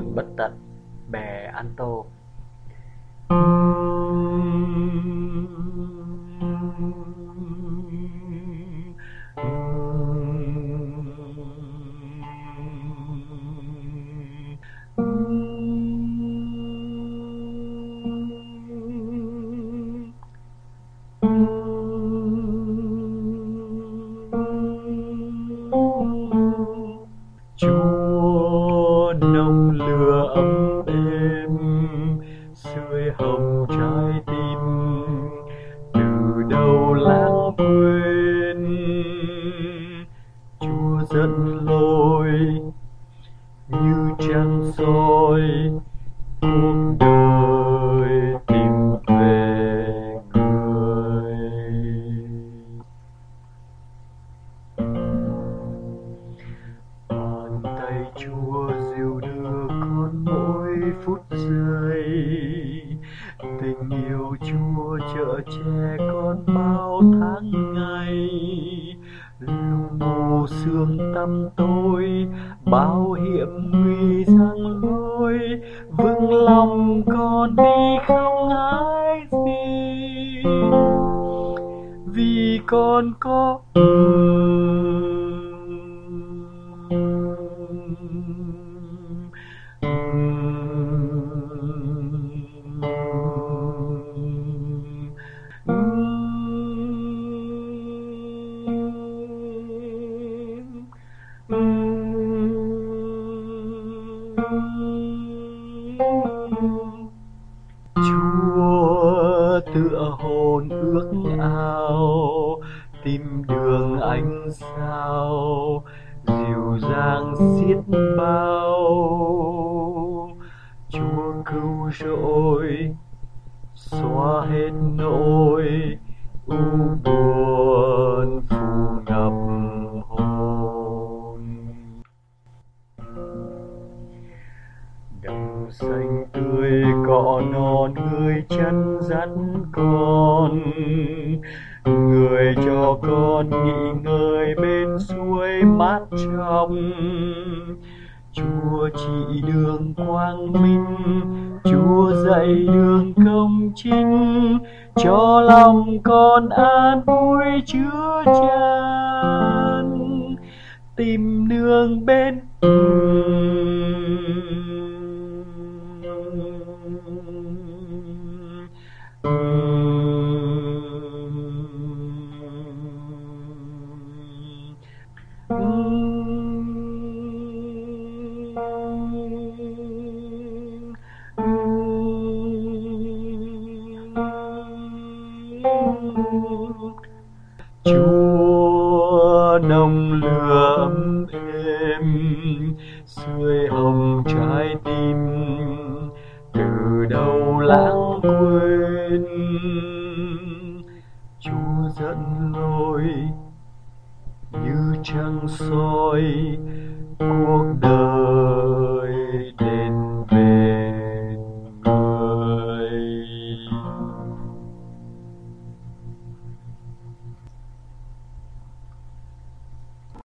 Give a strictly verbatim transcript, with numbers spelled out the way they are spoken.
Bất tận bè ăn tô. Chúa nồng lửa ấm êm sưởi hồng trái tim, từ đâu lãng quên. Chúa dẫn lối như trăng soi cuộc đời tìm về người. Bàn tay Chúa dìu đưa con mỗi phút giây, tình yêu Chúa chở che con bao tháng ngày. Lúc mù sương tăm tối, bao hiểm nguy giăng lối, vững lòng con đi không hái gì, vì con có Chúa tựa hồn ước ao tìm đường ánh sao, dịu dàng xiết bao. Chúa cứu rỗi xóa hết nỗi u buồn phủ ngập hồn. Đồng xanh tươi cỏ non, người chân dắt con, người cho con nghỉ ngơi bên suối mát trong. Chúa chỉ đường quang minh, Chúa dạy đường công chính, cho lòng con an vui chứa chan, tìm nương bên Chúa nồng lửa ấm êm sưởi hồng trái tim, từ đâu lãng quên. Chúa dẫn lối như trăng soi cuộc đời